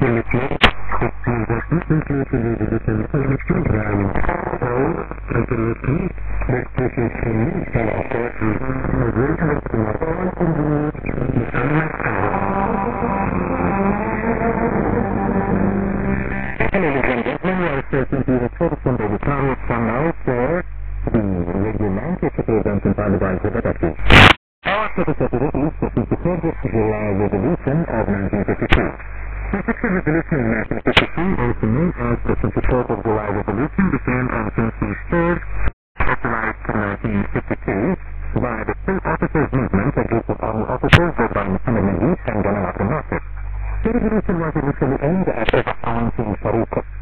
July Revolution of 1952. The sixth resolution in 1953, also known as the 24th of July Revolution, began on June 3rd, authorized in 1952 by the State Officers Movement, a group of army officers led by Muhammad Naguib and General Abdul Nasser. The revolution was initially aimed at overthrowing King Farouk of